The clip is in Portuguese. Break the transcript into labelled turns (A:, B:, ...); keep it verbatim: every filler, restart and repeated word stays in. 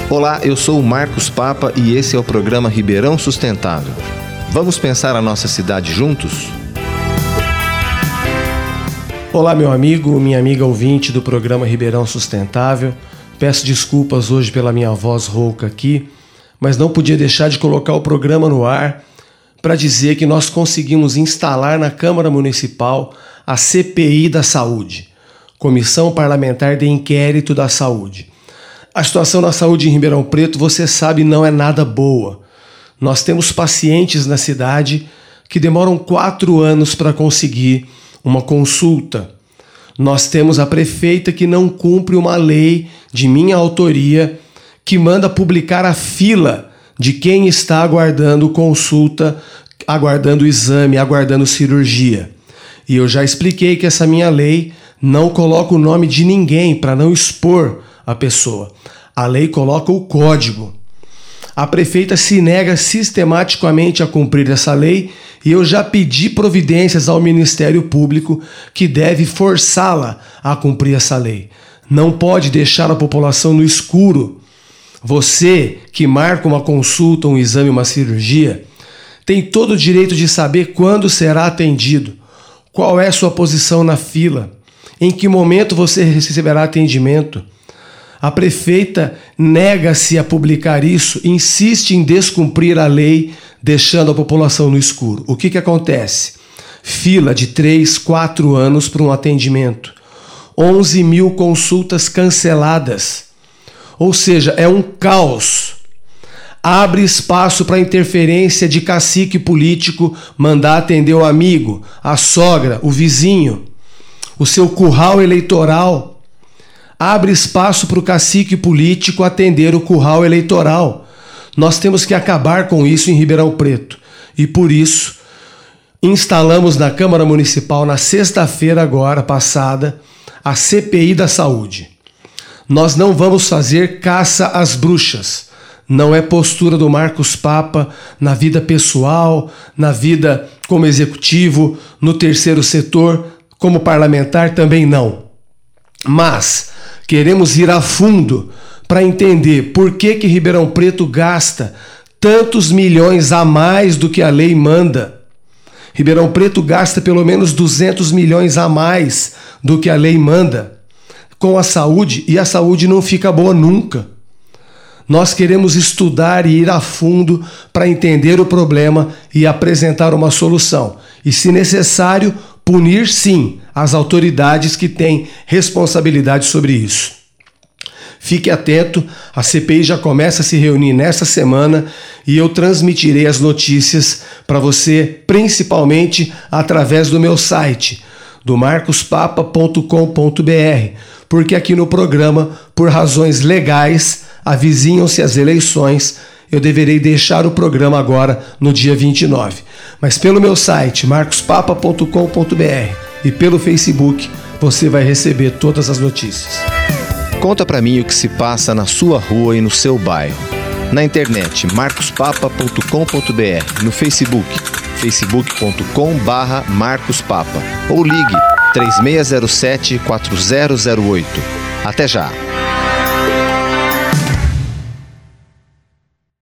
A: Olá, eu sou o Marcos Papa e esse é o programa Ribeirão Sustentável. Vamos pensar a nossa cidade juntos?
B: Olá, meu amigo, minha amiga ouvinte do programa Ribeirão Sustentável. Peço desculpas hoje pela minha voz rouca aqui, mas não podia deixar de colocar o programa no ar para dizer que nós conseguimos instalar na Câmara Municipal a C P I da Saúde, Comissão Parlamentar de Inquérito da Saúde. A situação na saúde em Ribeirão Preto, você sabe, não é nada boa. Nós temos pacientes na cidade que demoram quatro anos para conseguir uma consulta. Nós temos a prefeita que não cumpre uma lei de minha autoria que manda publicar a fila de quem está aguardando consulta, aguardando exame, aguardando cirurgia. E eu já expliquei que essa minha lei não coloca o nome de ninguém para não expor a pessoa. A lei coloca o código. A prefeita se nega sistematicamente a cumprir essa lei e eu já pedi providências ao Ministério Público que deve forçá-la a cumprir essa lei. Não pode deixar a população no escuro. Você que marca uma consulta, um exame, uma cirurgia, tem todo o direito de saber quando será atendido, qual é sua posição na fila, em que momento você receberá atendimento. A prefeita nega-se a publicar isso, insiste em descumprir a lei, deixando a população no escuro. O que que acontece? Fila de três, quatro anos para um atendimento. onze mil consultas canceladas. Ou seja, é um caos. Abre espaço para interferência de cacique político mandar atender o amigo, a sogra, o vizinho, o seu curral eleitoral. Abre espaço para o cacique político atender o curral eleitoral. Nós temos que acabar com isso em Ribeirão Preto. E por isso, instalamos na Câmara Municipal, na sexta-feira agora passada, a C P I da Saúde. Nós não vamos fazer caça às bruxas. Não é postura do Marcos Papa na vida pessoal, na vida como executivo, no terceiro setor, como parlamentar também não. Mas queremos ir a fundo para entender por que que Ribeirão Preto gasta tantos milhões a mais do que a lei manda. Ribeirão Preto gasta pelo menos duzentos milhões a mais do que a lei manda com a saúde, e a saúde não fica boa nunca. Nós queremos estudar e ir a fundo para entender o problema e apresentar uma solução. E, se necessário, punir sim as autoridades que têm responsabilidade sobre isso. Fique atento, a C P I já começa a se reunir nesta semana e eu transmitirei as notícias para você, principalmente através do meu site, do marcos papa ponto com ponto b r, porque aqui no programa, por razões legais, avizinham-se as eleições, eu deverei deixar o programa agora no dia vinte e nove. Mas pelo meu site, marcos papa ponto com ponto b r, e pelo Facebook, você vai receber todas as notícias.
A: Conta pra mim o que se passa na sua rua e no seu bairro. Na internet, marcos papa ponto com ponto b r, no Facebook, facebook ponto com barra marcos papa, ou ligue três seis zero sete, quatro zero zero oito. Até já!